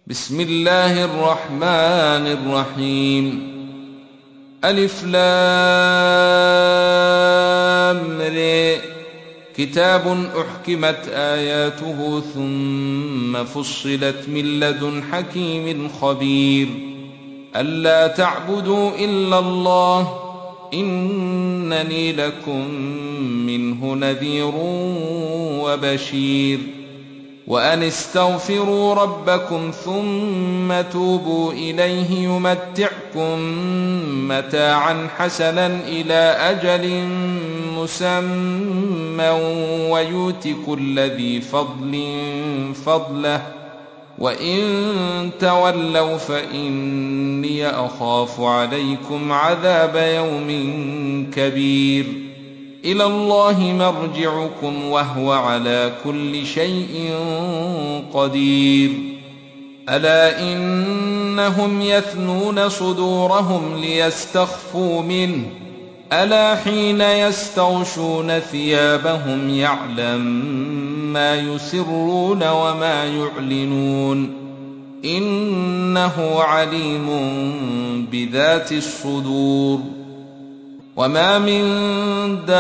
بسم الله الرحمن الرحيم. ألف لام ر. كتاب أحكمت آياته ثم فصلت من لدن حكيم خبير. ألا تعبدوا إلا الله إنني لكم منه نذير وبشير. وأن استغفروا ربكم ثم توبوا إليه يمتعكم متاعا حسنا إلى أجل مسمى ويؤت كل ذي فضل فضله وإن تولوا فإني أخاف عليكم عذاب يوم كبير. إلى الله مرجعكم وهو على كل شيء قدير. ألا إنهم يثنون صدورهم ليستخفوا منه ألا حين يستغشون ثيابهم يعلم ما يسرون وما يعلنون إنه عليم بذات الصدور. وما من دابة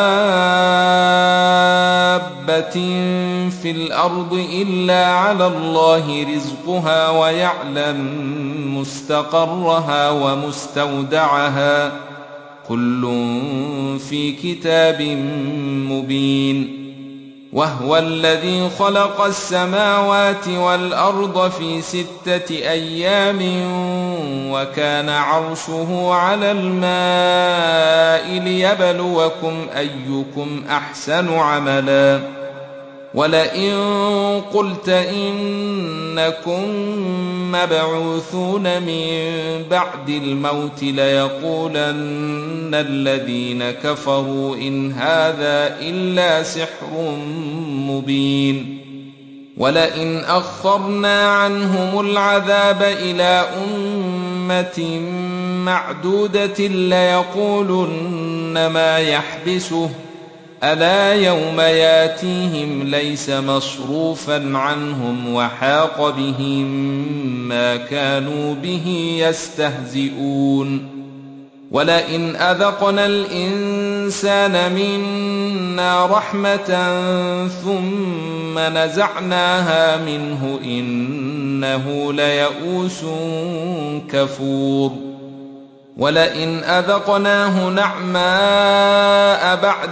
في الأرض إلا على الله رزقها ويعلم مستقرها ومستودعها كل في كتاب مبين. وهو الذي خلق السماوات والأرض في 6 أيام وكان عرشه على الماء ليبلوكم أيكم أحسن عملا. ولئن قلت إنكم مبعوثون من بعد الموت ليقولن الذين كفروا إن هذا إلا سحر مبين. ولئن أخرنا عنهم العذاب إلى أمة معدودة ليقولن ما يحبسه ألا يوم ياتيهم ليس مصروفا عنهم وحاق بهم ما كانوا به يستهزئون. ولئن أذقنا الإنسان منا رحمة ثم نزعناها منه إنه ليئوس كفور. ولئن أذقناه نعماء بعد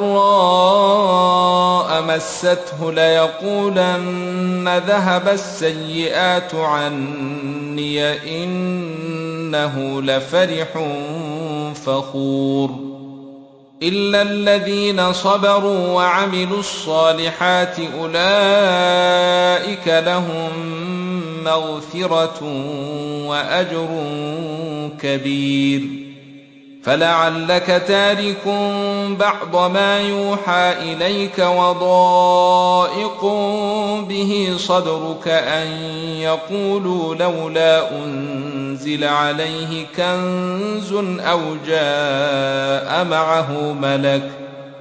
ضراء مسته ليقولن ذهب السيئات عني إنه لفرح فخور. إلا الذين صبروا وعملوا الصالحات أولئك لهم مغفرة وأجر كبير. فلعلك تارك بعض ما يوحى إليك وضائق به صدرك أن يقولوا لولا أنزل عليه كنز أو جاء معه ملك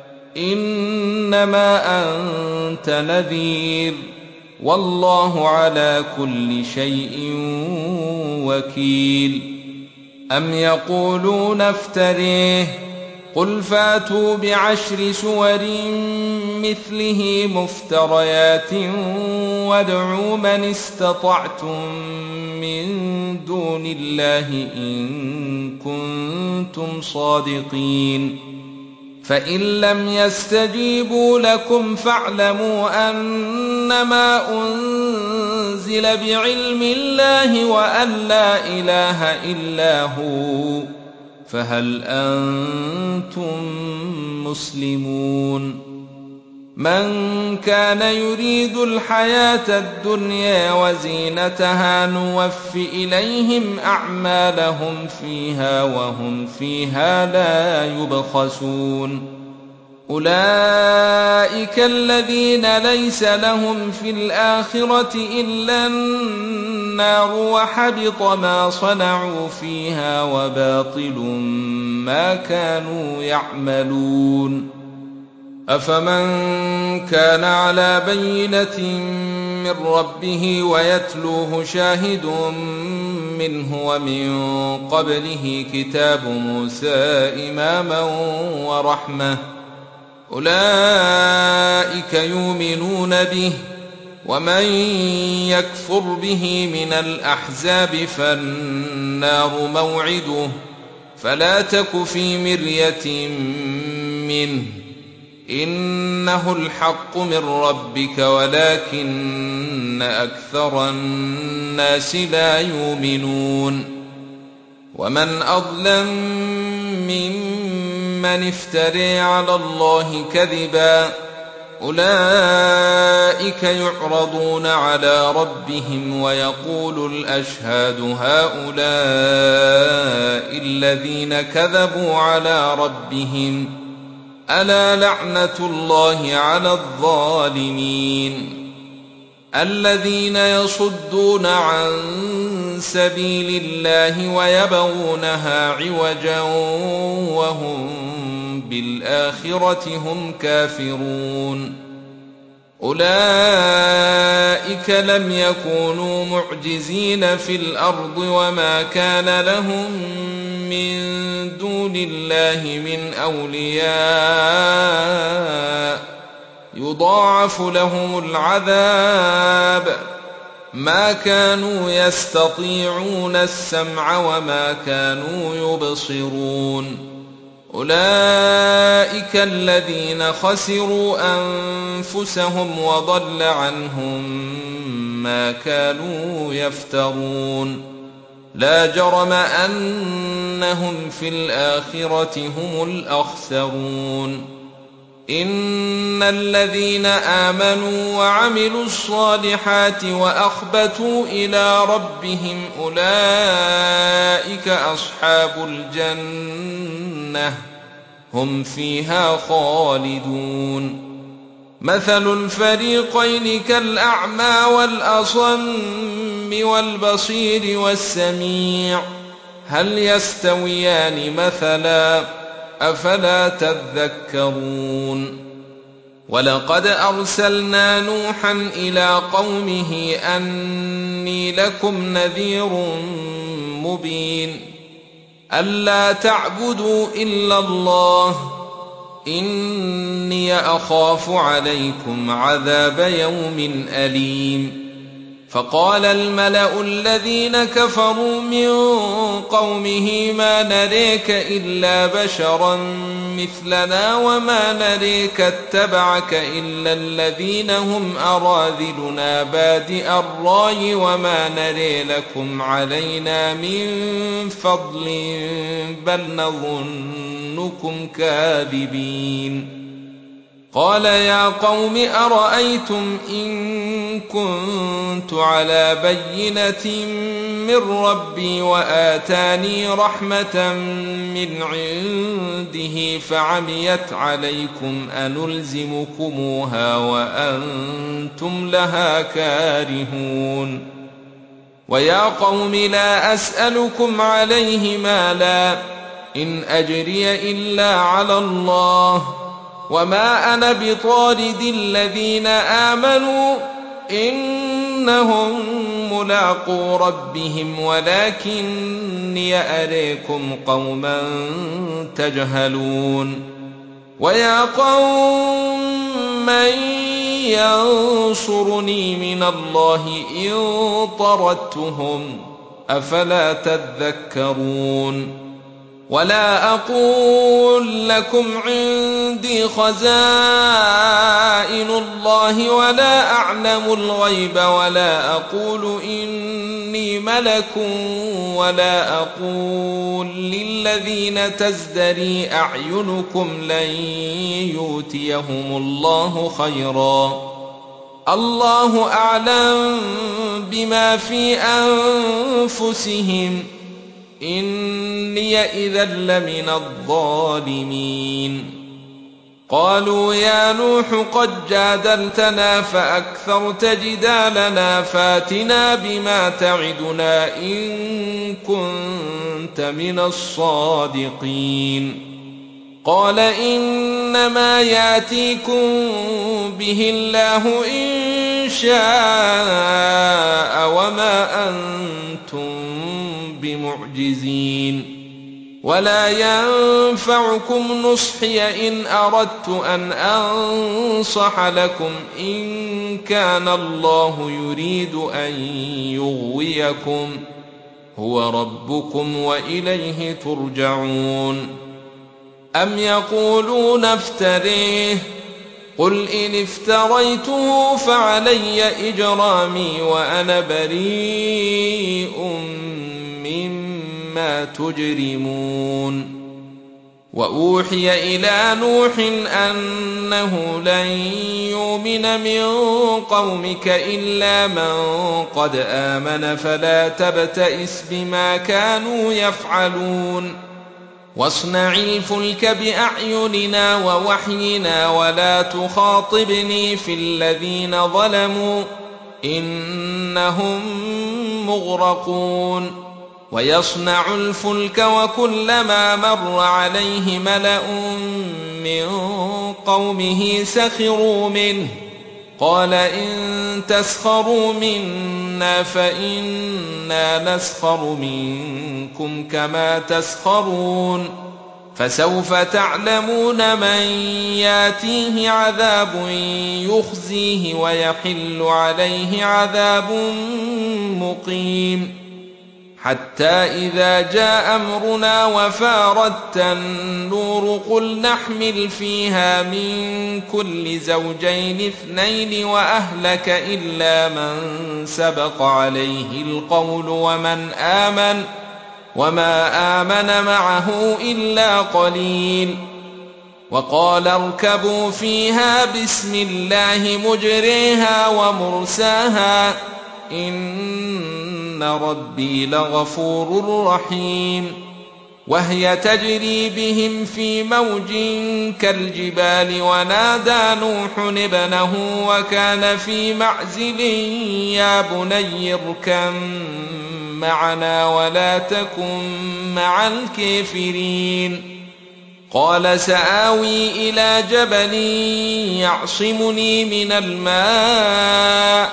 إنما أنت نذير والله على كل شيء وكيل. أم يقولون افتريه قل فاتوا ب10 سور مثله مفتريات وادعوا من استطعتم من دون الله إن كنتم صادقين. فإن لم يستجيبوا لكم فاعلموا أنما أنزل بعلم الله وأن لا إله إلا هو فهل أنتم مسلمون. من كان يريد الحياة الدنيا وزينتها نوف إليهم أعمالهم فيها وهم فيها لا يبخسون. أولئك الذين ليس لهم في الآخرة إلا النار وحبط ما صنعوا فيها وباطل ما كانوا يعملون. أفمن كان على بينة من ربه ويتلوه شاهد منه ومن قبله كتاب موسى إماما ورحمة أولئك يؤمنون به ومن يكفر به من الأحزاب فالنار موعده فلا تك في مرية منه إنه الحق من ربك ولكن أكثر الناس لا يؤمنون ومن أظلم ممن افترى على الله كذبا أولئك يعرضون على ربهم ويقول الأشهاد هؤلاء الذين كذبوا على ربهم ألا لعنة الله على الظالمين الذين يصدون عن سبيل الله ويبغونها عوجا وهم بالآخرة هم كافرون أولئك لم يكونوا معجزين في الأرض وما كان لهم من دون الله من أولياء يضاعف لهم العذاب ما كانوا يستطيعون السمع وما كانوا يبصرون أولئك الذين خسروا أنفسهم وضل عنهم ما كانوا يفترون لا جرم أنهم في الآخرة هم الأخسرون إن الذين آمنوا وعملوا الصالحات وأخبتوا إلى ربهم أولئك أصحاب الجنة هم فيها خالدون مثل الفريقين كالأعمى والأصم والبصير والسميع هل يستويان مثلا أفلا تذكرون ولقد أرسلنا نوحا إلى قومه أني لكم نذير مبين ألا تعبدوا إلا الله إني أخاف عليكم عذاب يوم أليم فقال الملأ الذين كفروا من قومه ما نريك إلا بشرا مثلنا وما نريك اتبعك إلا الذين هم أراذلنا بادئ الرأي وما نري لكم علينا من فضل بل نظنكم كاذبين قال يا قوم أرأيتم إن كنت على بينة من ربي وآتاني رحمة من عنده فعميت عليكم أنلزمكموها وأنتم لها كارهون ويا قوم لا أسألكم عليه مالا إن أجري إلا على الله وما أنا بطارد الذين آمنوا إنهم ملاقو ربهم ولكني أريكم قوما تجهلون ويا قوم من ينصرني من الله إن طردتهم أفلا تذكرون ولا أقول لكم عندي خزائن الله ولا أعلم الغيب ولا أقول إني ملك ولا أقول للذين تزدري أعينكم لن يؤتيهم الله خيرا الله أعلم بما في أنفسهم إني إذا لمن الظالمين قالوا يا نوح قد جادلتنا فأكثرت جدالنا فاتنا بما تعدنا إن كنت من الصادقين قال إنما ياتيكم به الله إن شاء وما أنتم بمعجزين ولا ينفعكم نصحي إن أردت أن أنصح لكم إن كان الله يريد أن يغويكم هو ربكم وإليه ترجعون أم يقولون افتريه قل إن افتريته فعلي إجرامي وأنا بريء مما تجرمون وأوحي إلى نوح أنه لن يؤمن من قومك إلا من قد آمن فلا تبتئس بما كانوا يفعلون واصنع الفلك بأعيننا ووحينا ولا تخاطبني في الذين ظلموا إنهم مغرقون ويصنع الفلك وكلما مر عليه ملأ من قومه سخروا منه قال إن تسخروا منا فإنا نسخر منكم كما تسخرون فسوف تعلمون من ياتيه عذاب يخزيه ويحل عليه عذاب مقيم حتى إذا جاء أمرنا وفارت النور قل نحمل فيها من كل زوجين اثنين وأهلك إلا من سبق عليه القول وما آمن معه إلا قليل وقال اركبوا فيها بسم الله مجريها ومرساها إن ربي لغفور رحيم وهي تجري بهم في موج كالجبال ونادى نوح ابنه وكان في معزل يا بني اركب معنا ولا تكن مع الكافرين قال سآوي إلى جبل يعصمني من الماء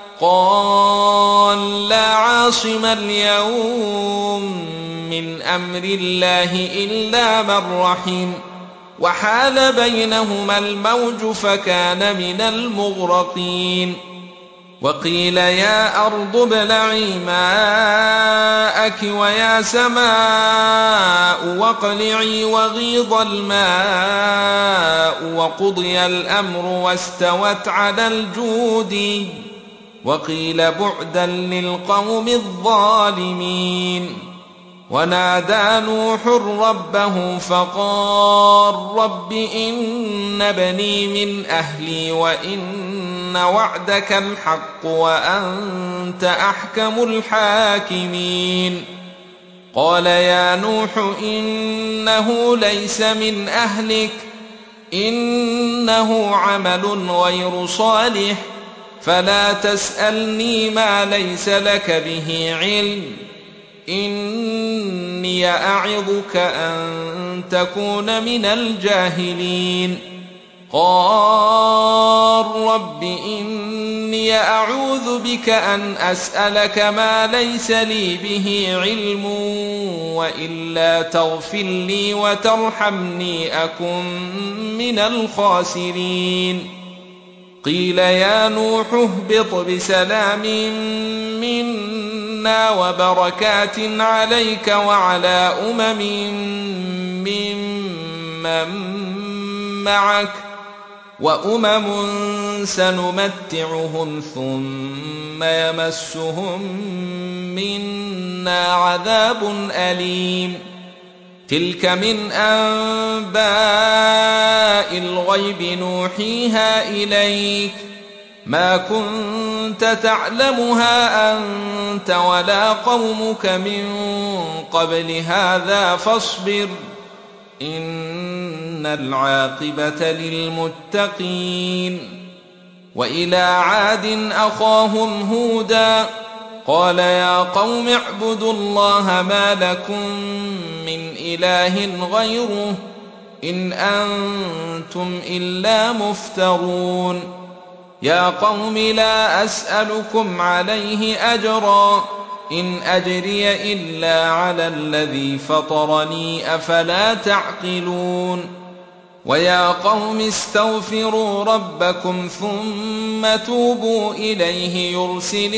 قال لا عاصم اليوم من أمر الله إلا من رحم وحال بينهما الموج فكان من المغرقين وقيل يا أرض ابلعي ماءك ويا سماء واقلعي وغيض الماء وقضي الأمر واستوت على الجود وقيل بعدا للقوم الظالمين ونادى نوح ربه فقال رب إن بني من أهلي وإن وعدك الحق وأنت أحكم الحاكمين قال يا نوح إنه ليس من أهلك إنه عمل غير صالح فلا تسألني ما ليس لك به علم إني أعظك أن تكون من الجاهلين قال رب إني أعوذ بك أن أسألك ما ليس لي به علم وإلا تغفر لي وترحمني أكن من الخاسرين قيل يا نوح اهبط بسلام منا وبركات عليك وعلى ممن معك وأمم سنمتعهم ثم يمسهم منا عذاب أليم تلك من أنباء الغيب نوحيها إليك ما كنت تعلمها أنت ولا قومك من قبل هذا فاصبر إن العاقبة للمتقين وإلى عاد أخاهم هودا قال يا قوم اعبدوا الله ما لكم من إله غيره إن أنتم إلا مفترون يا قوم لا أسألكم عليه أجرا إن أجري إلا على الذي فطرني أفلا تعقلون ويا قوم استغفروا ربكم ثم توبوا إليه يرسل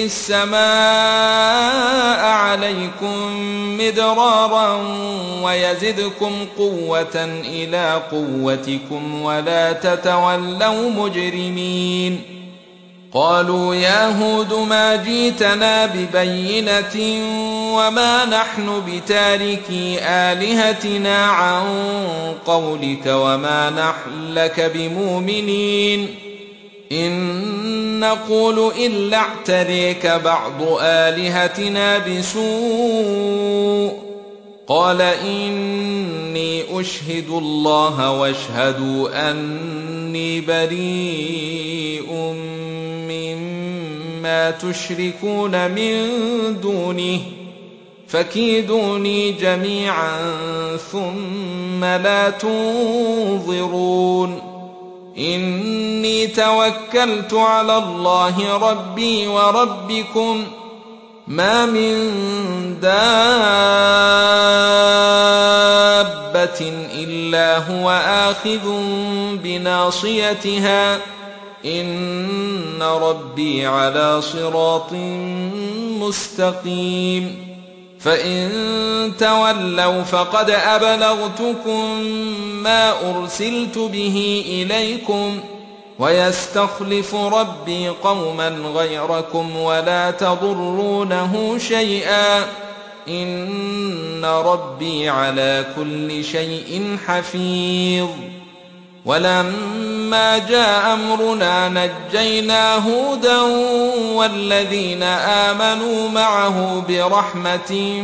السماء عليكم مدرارا ويزدكم قوة إلى قوتكم ولا تتولوا مجرمين قالوا يا هود ما جئتنا ببينة وما نحن بتاركي آلهتنا عن قولك وما نحن لك بمؤمنين إن نقول إلا اعتريك بعض آلهتنا بسوء قال إني أشهد الله واشهدوا أني بريء مما تشركون من دونه فكيدوني جميعا ثم لا تنظرون إني توكلت على الله ربي وربكم ما من دابة إلا هو آخذ بناصيتها إن ربي على صراط مستقيم فإن تولوا فقد أبلغتكم ما أرسلت به إليكم ويستخلف ربي قوما غيركم ولا تضرونه شيئا إن ربي على كل شيء حفيظ ولما جاء أمرنا نجينا هودا والذين آمنوا معه برحمة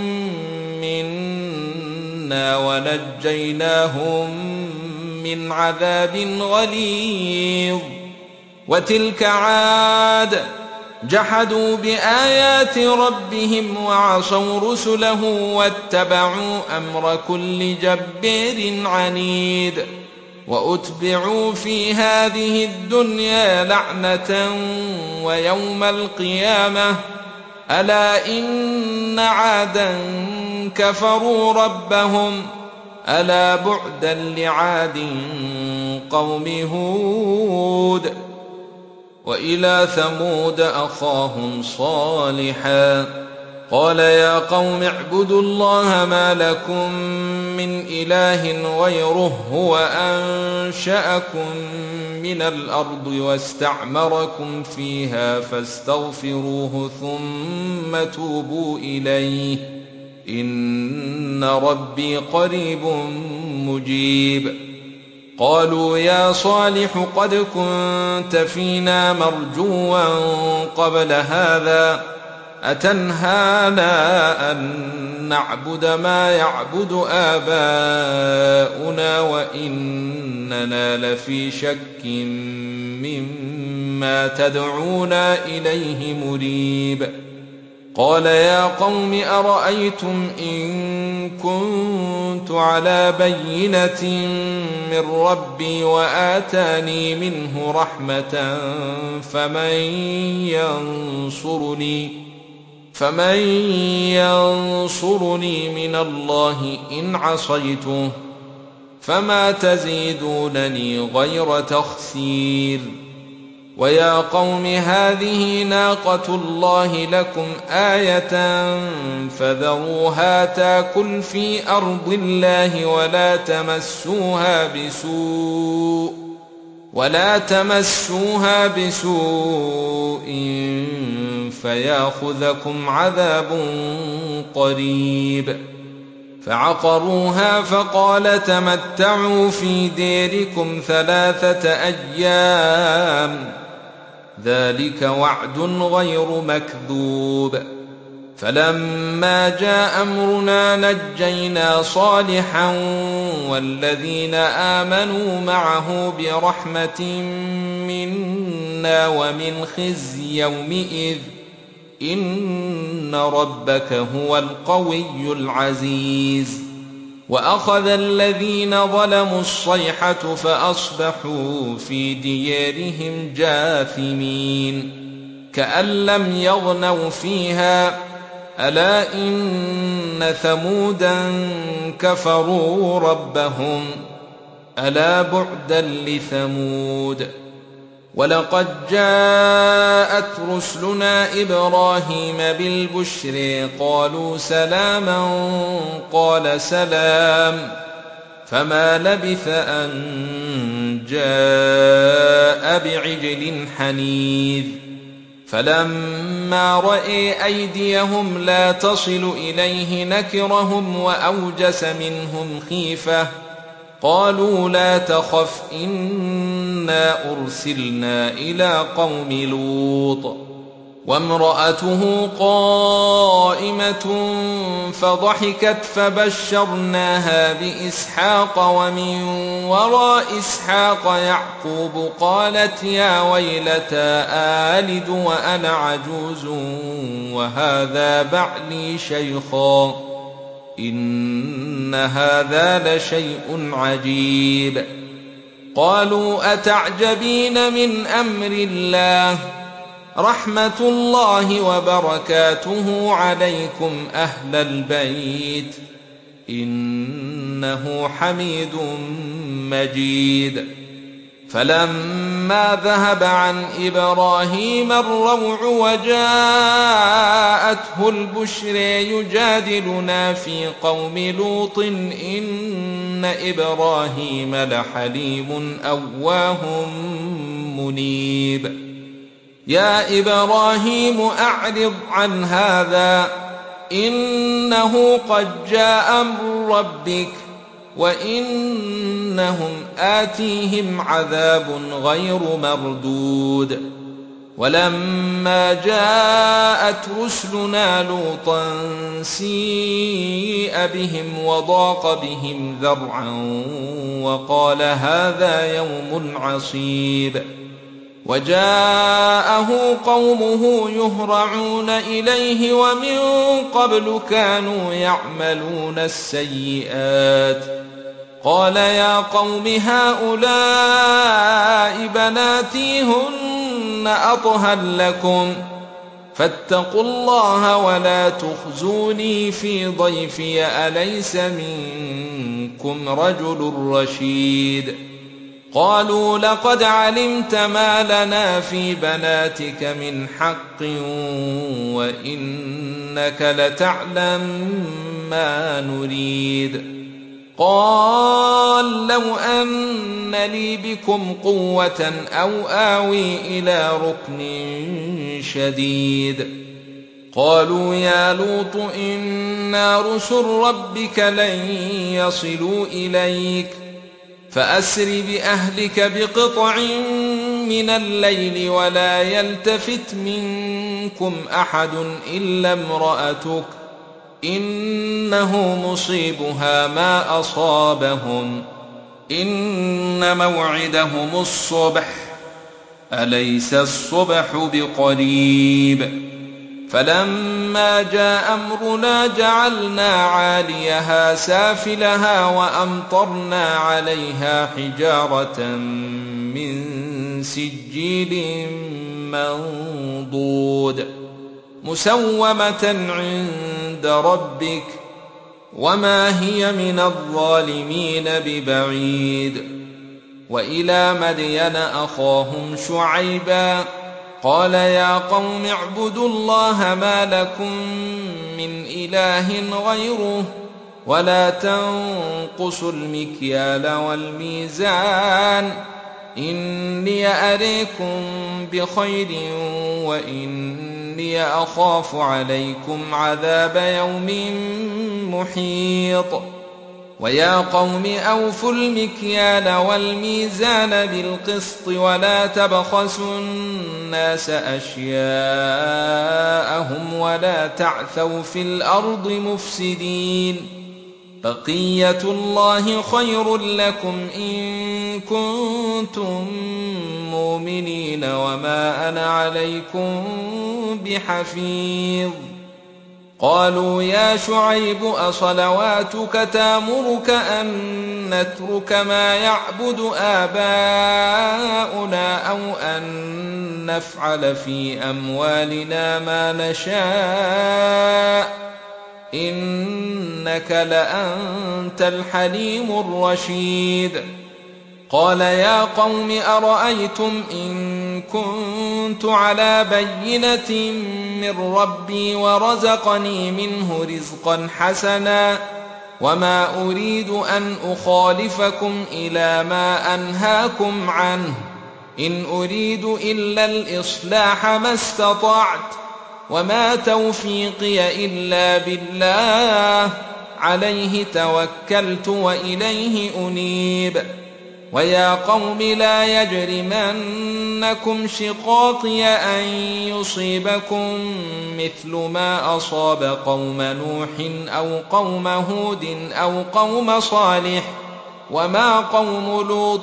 منا ونجيناهم من عذاب غليظ وتلك عاد جحدوا بآيات ربهم وعصوا رسله واتبعوا أمر كل جبار عنيد وأتبعوا في هذه الدنيا لعنة ويوم القيامة ألا إن عادا كفروا ربهم ألا بعدا لعاد قوم هود وإلى ثمود أخاهم صالحا قال يا قوم اعبدوا الله ما لكم من إله غيره هو أنشأكم من الأرض واستعمركم فيها فاستغفروه ثم توبوا إليه إن ربي قريب مجيب قالوا يا صالح قد كنت فينا مرجوا قبل هذا أتنهانا أن نعبد ما يعبد آباؤنا وإننا لفي شك مما تدعونا إليه مريب قال يا قوم أرأيتم إن كنت على بينة من ربي وآتاني منه رحمة فمن ينصرني من الله إن عصيته فما تزيدونني غير تخسير ويا قوم هذه ناقة الله لكم آية فذروها تاكل في أرض الله ولا تمسوها بسوء فياخذكم عذاب قريب فعقروها فقال تمتعوا في ديركم 3 أيام ذلك وعد غير مكذوب فلما جاء أمرنا نجينا صالحا والذين آمنوا معه برحمة منا ومن خزي يومئذ إن ربك هو القوي العزيز وأخذ الذين ظلموا الصيحة فأصبحوا في ديارهم جاثمين كأن لم يغنوا فيها ألا إن ثمودا كفروا ربهم ألا بعدا لثمود ولقد جاءت رسلنا إبراهيم بالبشر قالوا سلاما قال سلام فما لبث أن جاء بعجل حنيذ فلما رأى أيديهم لا تصل إليه نكرهم وأوجس منهم خيفة قالوا لا تخف إنا أرسلنا إلى قوم لوط وامرأته قائمة فضحكت فبشرناها بإسحاق ومن وراء إسحاق يعقوب قالت يا ويلتى آلد وأنا عجوز وهذا بعلي شيخا إن هذا لشيء عجيب قالوا أتعجبين من أمر الله رحمة الله وبركاته عليكم أهل البيت إنه حميد مجيد فلما ذهب عن إبراهيم الروع وجاءته البشر يجادلنا في قوم لوط إن إبراهيم لحليم أواه منيب يا إبراهيم أعرض عن هذا إنه قد جاء أمر ربك وإنهم آتيهم عذاب غير مردود ولما جاءت رسلنا لوطا سيء بهم وضاق بهم ذرعا وقال هذا يوم عصيب وجاءه قومه يهرعون إليه ومن قبل كانوا يعملون السيئات قال يا قوم هؤلاء بناتي هن أطهر لكم فاتقوا الله ولا تخزوني في ضيفي أليس منكم رجل رشيد قالوا لقد علمت ما لنا في بناتك من حق وإنك لتعلم ما نريد قال لو أن لي بكم قوة أو آوي إلى ركن شديد قالوا يا لوط إنا رسل ربك لن يصلوا إليك فأسر بأهلك بقطع من الليل ولا يلتفت منكم أحد إلا امرأتك إنه مصيبها ما أصابهم إن موعدهم الصبح أليس الصبح بقريب فلما جاء أمرنا جعلنا عاليها سافلها وأمطرنا عليها حجارة من سجيل منضود مسومة عند ربك وما هي من الظالمين ببعيد وإلى مدين أخاهم شعيبا قال يا قوم اعبدوا الله ما لكم من إله غيره ولا تنقصوا المكيال والميزان إني أريكم بخير وإني أخاف عليكم عذاب يوم محيط ويا قوم أوفوا المكيال والميزان بالقسط ولا تبخسوا الناس أشياءهم ولا تعثوا في الأرض مفسدين بقية الله خير لكم إن كنتم مؤمنين وما أنا عليكم بحفيظ قالوا يا شعيب أصلواتك تأمرك أن نترك ما يعبد آباؤنا أو أن نفعل في أموالنا ما نشاء إنك لأنت الحليم الرشيد قال يا قوم أرأيتم إن كنت على بينة من ربي ورزقني منه رزقا حسنا وما أريد أن أخالفكم إلى ما أنهاكم عنه إن أريد إلا الإصلاح ما استطعت وما توفيقي إلا بالله عليه توكلت وإليه أنيب ويا قوم لا يجرمنكم شقاقي أن يصيبكم مثل ما أصاب قوم نوح أو قوم هود أو قوم صالح وما قوم لوط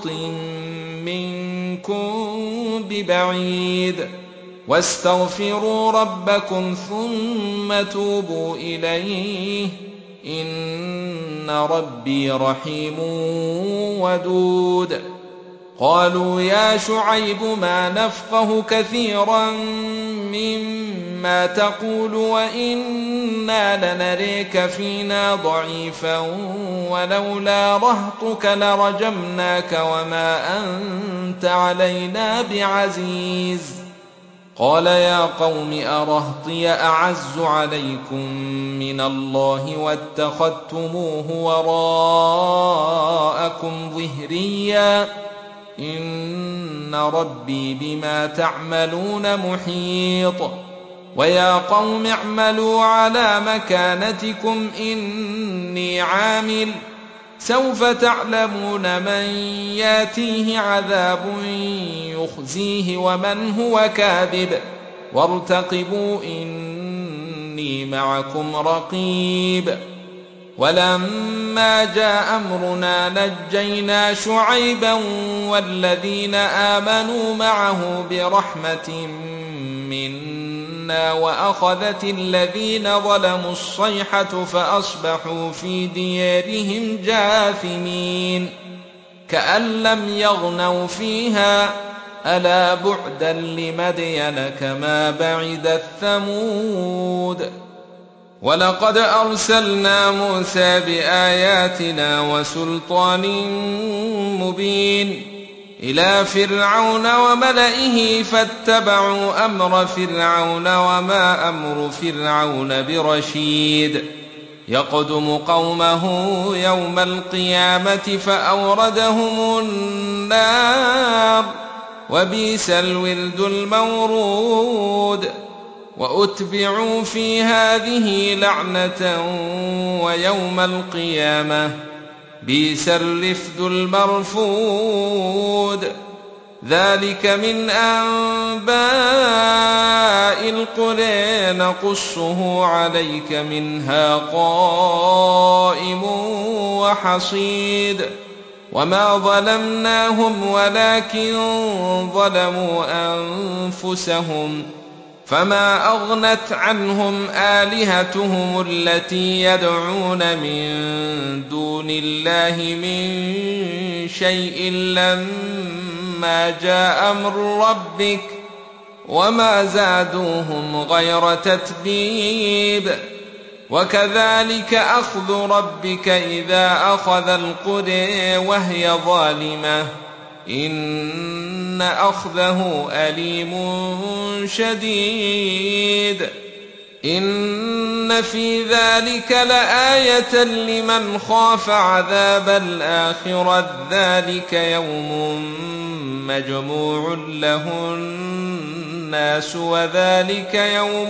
منكم ببعيد واستغفروا ربكم ثم توبوا إليه إن ربي رحيم ودود قالوا يا شعيب ما نفقه كثيرا مما تقول وإنا لنريك فينا ضعيفا ولولا رهطك لرجمناك وما أنت علينا بعزيز قال يا قوم أرهطي أعز عليكم من الله واتخذتموه وراءكم ظهريا إن ربي بما تعملون محيط ويا قوم اعملوا على مكانتكم إني عامل سوف تعلمون من ياتيه عذاب يخزيه ومن هو كاذب وارتقبوا إني معكم رقيب ولما جاء أمرنا نجينا شعيبا والذين آمنوا معه برحمة منا وأخذت الذين ظلموا الصيحة فأصبحوا في ديارهم جاثمين كأن لم يغنوا فيها ألا بعدا لمدين كما بعدت ثمود ولقد أرسلنا موسى بآياتنا وسلطان مبين إلى فرعون وملئه فاتبعوا أمر فرعون وما أمر فرعون برشيد يقدم قومه يوم القيامة فأوردهم النار وبئس الورد المورود وأتبعوا في هذه لعنة ويوم القيامة بئس الرفد المرفود ذلك من أنباء القرى نقصه عليك منها قائم وحصيد وما ظلمناهم ولكن ظلموا أنفسهم فما أغنت عنهم آلهتهم التي يدعون من دون الله من شيء لما جاء أمر ربك وما زادوهم غير تتبيب وكذلك أخذ ربك إذا أخذ القرى وهي ظالمة إن أخذه أليم شديد إن في ذلك لآية لمن خاف عذاب الآخرة ذلك يوم مجموع له الناس وذلك يوم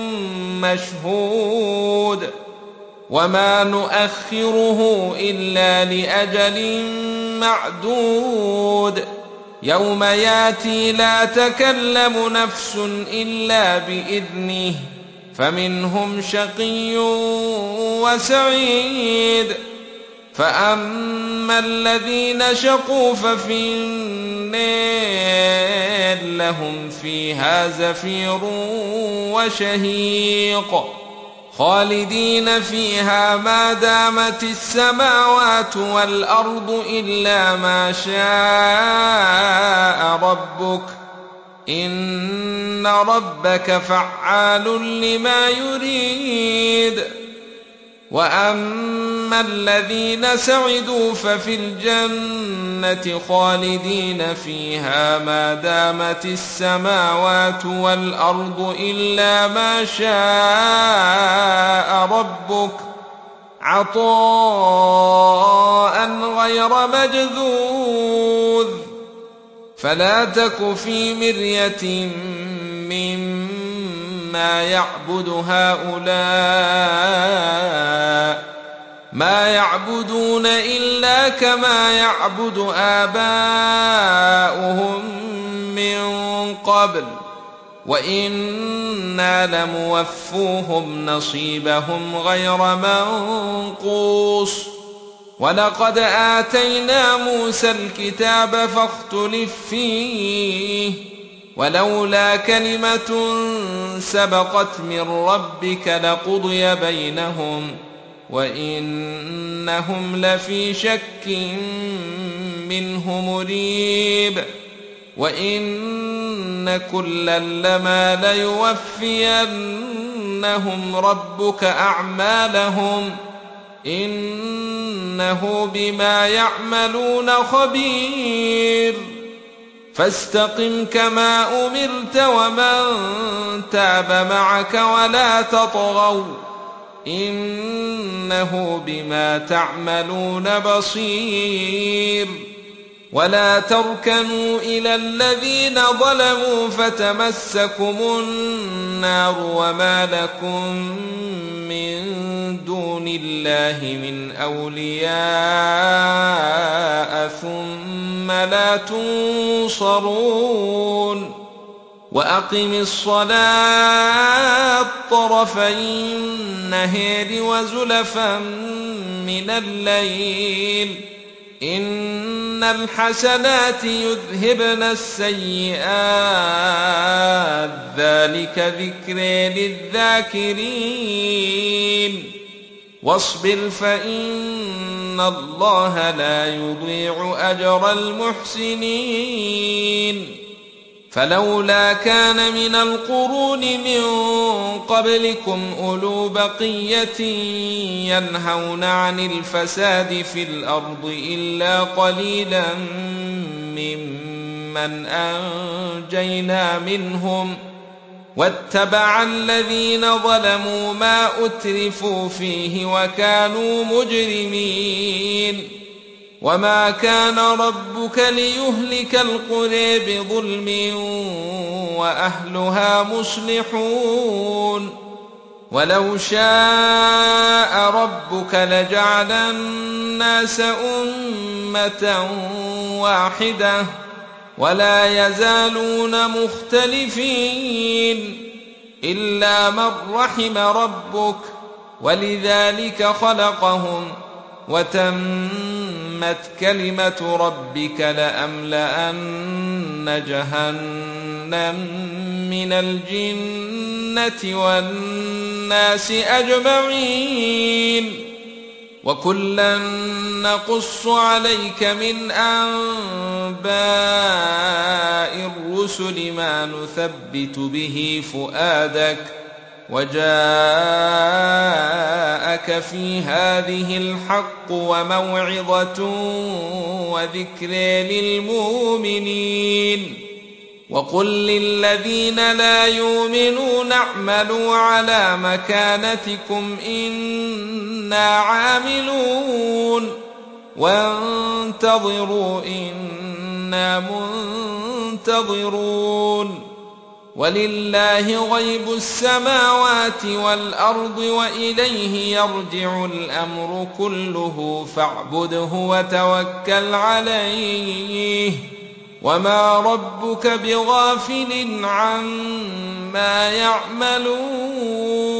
مشهود وما نؤخره إلا لأجل معدود يوم ياتي لا تكلم نفس إلا بإذنه فمنهم شقي وسعيد فأما الذين شقوا ففي النار لهم فيها زفير وشهيق خالدين فيها ما دامت السماوات والأرض إلا ما شاء ربك إن ربك فعال لما يريد. وأما الذين سعدوا ففي الجنة خالدين فيها ما دامت السماوات والأرض إلا ما شاء ربك عطاء غير مجذوذ. فلا تك في مرية مما يعبد هؤلاء ما يعبدون إلا كما يعبد آباؤهم من قبل وإنا لموفوهم نصيبهم غير منقوص. ولقد آتينا موسى الكتاب فاختلف فيه ولولا كلمة سبقت من ربك لقضي بينهم وإنهم لفي شك منه مريب. وإن كلا لما ليوفينهم ربك أعمالهم إنه بما يعملون خبير. فاستقم كما أمرت ومن تاب معك ولا تطغوا إنه بما تعملون بصير. ولا تركنوا إلى الذين ظلموا فتمسكم النار وما لكم من دون الله من أولياء ثم لا تنصرون. وأقم الصلاة طرفي النهار وزلفا من الليل إن الحسنات يذهبن السيئات ذلك ذكر للذاكرين. واصبر فإن الله لا يضيع أجر المحسنين. فلولا كان من القرون من قبلكم أولو بقية ينهون عن الفساد في الأرض إلا قليلا ممن أنجينا منهم واتبع الذين ظلموا ما أترفوا فيه وكانوا مجرمين. وما كان ربك ليهلك القرى بظلم وأهلها مصلحون. ولو شاء ربك لجعل الناس أمة واحدة ولا يزالون مختلفين إلا من رحم ربك ولذلك خلقهم وتمت كلمة ربك لأملأن جهنم من الجنة والناس أجمعين. وكلا نقص عليك من أنباء الرسل ما نثبت به فؤادك وجاءك في هذه الحق وموعظة وذكر للمؤمنين. وقل للذين لا يؤمنون اعملوا على مكانتكم إنا عاملون وانتظروا إنا منتظرون. ولله غيب السماوات والأرض وإليه يرجع الأمر كله فاعبده وتوكل عليه وما ربك بغافل عما يعملون.